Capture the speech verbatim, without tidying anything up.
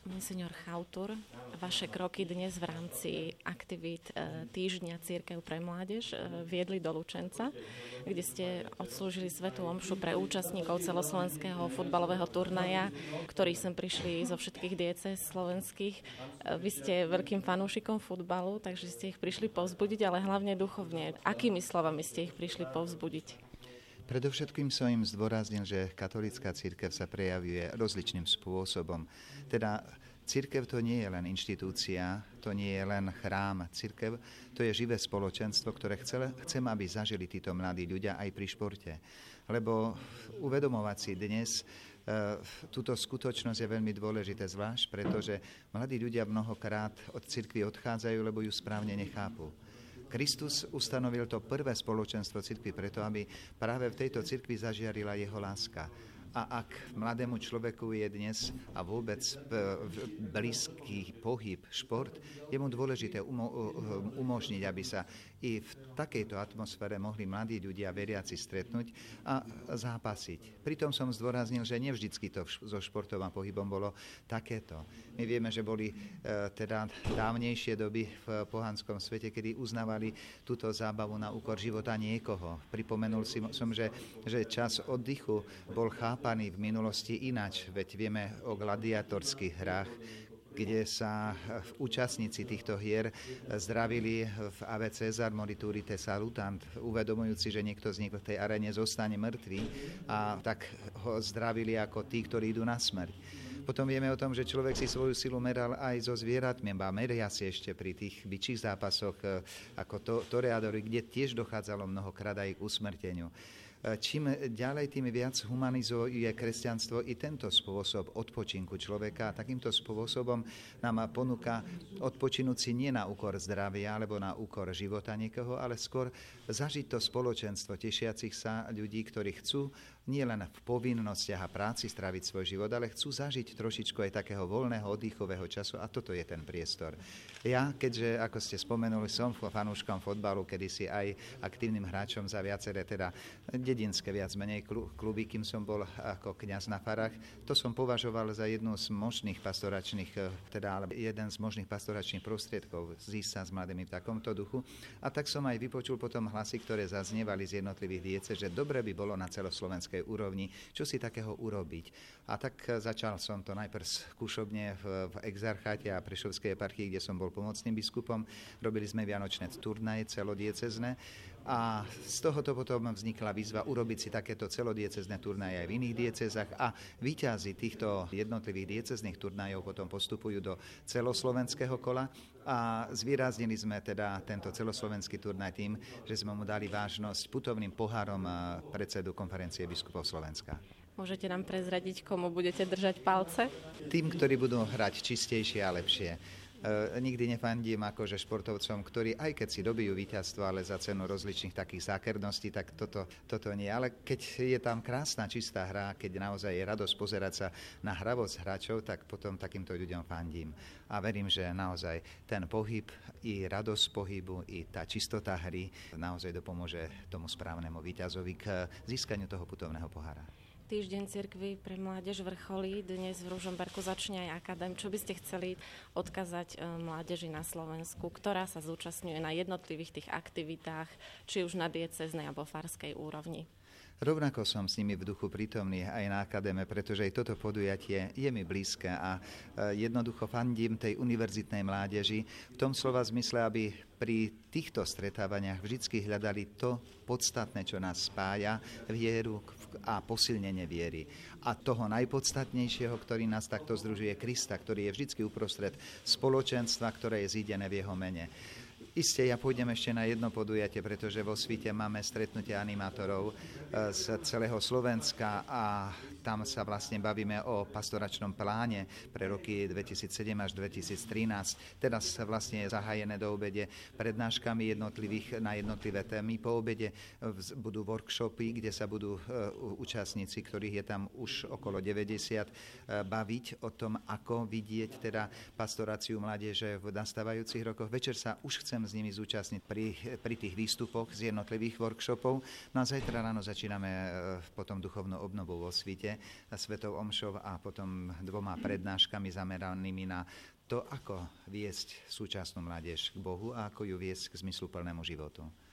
Monsignor Chautur, vaše kroky dnes v rámci aktivít Týždňa Cirkev pre mládež viedli do Lučenca, kde ste odslúžili svätú omšu pre účastníkov celoslovenského futbalového turnaja, ktorí sem prišli zo všetkých diecéz slovenských. Vy ste veľkým fanúšikom futbalu, takže ste ich prišli povzbudiť, ale hlavne duchovne. Akými slovami ste ich prišli povzbudiť? Predovšetkým som im zdôraznil, že katolícka cirkev sa prejavuje rozličným spôsobom. Teda cirkev to nie je len inštitúcia, to nie je len chrám. Cirkev to je živé spoločenstvo, ktoré chcem, chcem, aby zažili títo mladí ľudia aj pri športe. Lebo uvedomovať si dnes e, túto skutočnosť je veľmi dôležité, zvlášť pretože mladí ľudia mnohokrát od cirkvi odchádzajú, lebo ju správne nechápu. Kristus ustanovil to prvé spoločenstvo cirkvi preto, aby práve v tejto cirkvi zažiarila jeho láska. A ak mladému človeku je dnes a vôbec blízky pohyb, šport, je mu dôležité umo- umožniť, aby sa i v takejto atmosfére mohli mladí ľudia veriaci stretnúť a zápasiť. Pritom som zdôraznil, že nevždycky to so športom a pohybom bolo takéto. My vieme, že boli e, teda dávnejšie doby v pohanskom svete, kedy uznávali túto zábavu na úkor života niekoho. Pripomenul si som, že, že čas oddychu bol chápaný v minulosti ináč, veď vieme o gladiatorských hrách, kde sa účastníci týchto hier zdravili v Ave César moriturite salutant, uvedomujúci, že niekto z nich v tej aréne zostane mŕtvý a tak ho zdravili ako tí, ktorí idú na smrť. Potom vieme o tom, že človek si svoju silu meral aj so zvieratmi, a meria si ešte pri tých bičích zápasoch ako to, toreadori, kde tiež dochádzalo mnohokrát aj k usmrteniu. Čím ďalej, tým viac humanizuje kresťanstvo i tento spôsob odpočinku človeka. Takýmto spôsobom nám ponúka odpočinúť si nie na úkor zdravia alebo na úkor života niekoho, ale skôr zažiť to spoločenstvo tešiacich sa ľudí, ktorí chcú nie len v povinnostiach a práci stráviť svoj život, ale chcú zažiť trošičku aj takého voľného oddychového času a toto je ten priestor. Ja, keďže, ako ste spomenuli, som fanúškom fotbalu, kedysi aj aktívnym hráčom za viaceré teda dedinské viac menej kluby, kým som bol ako kňaz na farách, to som považoval za jednu z možných pastoračných, teda ale jeden z možných pastoračných prostriedkov zísť sa s mladými v takomto duchu. A tak som aj vypočul potom hlasy, ktoré zaznievali z jednotlivých diecéz, že dobre by bolo na celoslovenskej úrovni, čo si takého urobiť. A tak začal som to najprv skúšobne v, v Exarcháte a Prešovskej eparchii, kde som bol pomocným biskupom. Robili sme vianočné turnaje celodiecezné a z tohoto potom vznikla výzva urobiť si takéto celodiecezné turnaje aj v iných diecezách a víťazi týchto jednotlivých diecezných turnajov potom postupujú do celoslovenského kola a zvýraznili sme teda tento celoslovenský turnaj tým, že sme mu dali vážnosť putovným pohárom predsedu konferencie biskupov Slovenska. Môžete nám prezradiť, komu budete držať palce? Tým, ktorí budú hrať čistejšie a lepšie. E, nikdy nefandím akože športovcom, ktorí aj keď si dobijú víťazstvo, ale za cenu rozličných takých zákerností, tak toto, toto nie. Ale keď je tam krásna, čistá hra, keď naozaj je radosť pozerať sa na hravosť hráčov, tak potom takýmto ľuďom fandím. A verím, že naozaj ten pohyb, i radosť pohybu, i tá čistota hry naozaj dopomôže tomu správnemu víťazovi k získaniu toho putovného pohára. Týždeň cirkvi pre mládež vrcholí. Dnes v Ružomberku začne aj akadém. Čo by ste chceli odkazať mládeži na Slovensku, ktorá sa zúčastňuje na jednotlivých tých aktivitách, či už na diecéznej alebo farskej úrovni? Rovnako som s nimi v duchu prítomný aj na akadéme, pretože aj toto podujatie je mi blízke a jednoducho fandím tej univerzitnej mládeži v tom slova zmysle, aby pri týchto stretávaniach vždy hľadali to podstatné, čo nás spája, vieru a posilnenie viery. A toho najpodstatnejšieho, ktorý nás takto združuje, Krista, ktorý je vždy uprostred spoločenstva, ktoré je zídené v jeho mene. Isté, ja pôjdem ešte na jedno podujatie, pretože vo Svite máme stretnutie animátorov z celého Slovenska a tam sa vlastne bavíme o pastoračnom pláne pre roky dvetisícsedem až dvetisíctrinásť. Teraz sa vlastne je zahájené do obede prednáškami jednotlivých na jednotlivé témy. Po obede budú workshopy, kde sa budú účastníci, ktorých je tam už okolo deväťdesiat, baviť o tom, ako vidieť teda pastoráciu mládeže v nastávajúcich rokoch. Večer sa už chcem s nimi zúčastniť pri, pri tých výstupoch z jednotlivých workshopov. No a zajtra ráno začíname potom duchovnú obnovu vo Svite. svetou omšou a potom dvoma prednáškami zameranými na to, ako viesť súčasnú mládež k Bohu a ako ju viesť k zmysluplnému životu.